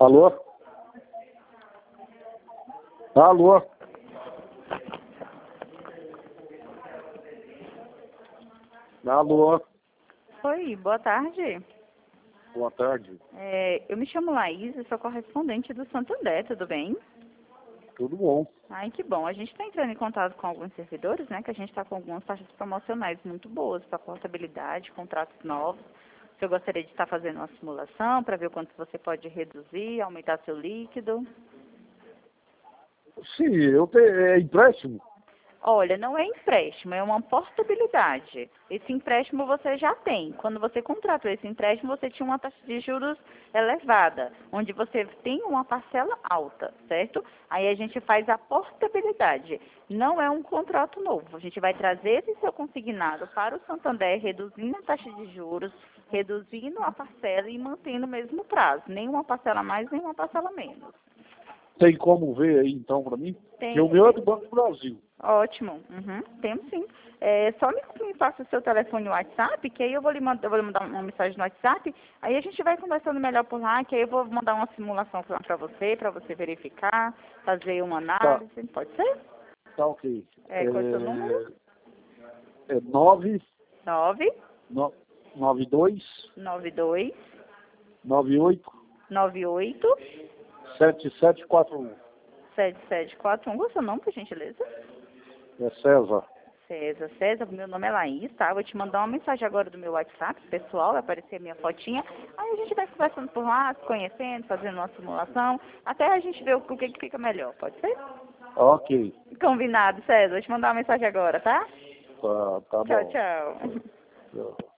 Alô? Alô? Alô? Oi, boa tarde. Boa tarde. Eu me chamo Laís e sou correspondente do Santander, tudo bem? Tudo bom? Ai, que bom. A gente está entrando em contato com alguns servidores, né? Que a gente está com algumas taxas promocionais muito boas para portabilidade, contratos novos. Se eu gostaria de estar fazendo uma simulação para ver o quanto você pode reduzir, aumentar seu líquido. Sim, é empréstimo. Olha, não é empréstimo, é uma portabilidade. Esse empréstimo você já tem. Quando você contratou esse empréstimo, você tinha uma taxa de juros elevada, onde você tem uma parcela alta, certo? Aí a gente faz a portabilidade. Não é um contrato novo. A gente vai trazer esse seu consignado para o Santander, reduzindo a taxa de juros, reduzindo a parcela e mantendo o mesmo prazo. Nem uma parcela a mais, nem uma parcela a menos. Tem como ver aí então para mim? Tem. Porque o meu é do Banco do Brasil. Ótimo. Temos sim. Só me passa o seu telefone no WhatsApp, que aí eu vou lhe mandar uma mensagem no WhatsApp, aí a gente vai conversando melhor por lá, que aí eu vou mandar uma simulação para você verificar, fazer uma Tá, análise. Pode ser? tá ok. Qual é o seu número? É 9, 9 92 92 98 98 7741. 7741. Qual é o seu nome, por gentileza? É César. César, meu nome é Laís, tá? Eu vou te mandar uma mensagem agora do meu WhatsApp pessoal, vai aparecer a minha fotinha. Aí a gente vai conversando por lá, se conhecendo, fazendo uma simulação, até a gente ver o que fica melhor, pode ser? Ok. Combinado, César. Vou te mandar uma mensagem agora, tá? Tá Tchau, bom. tchau. Tchau.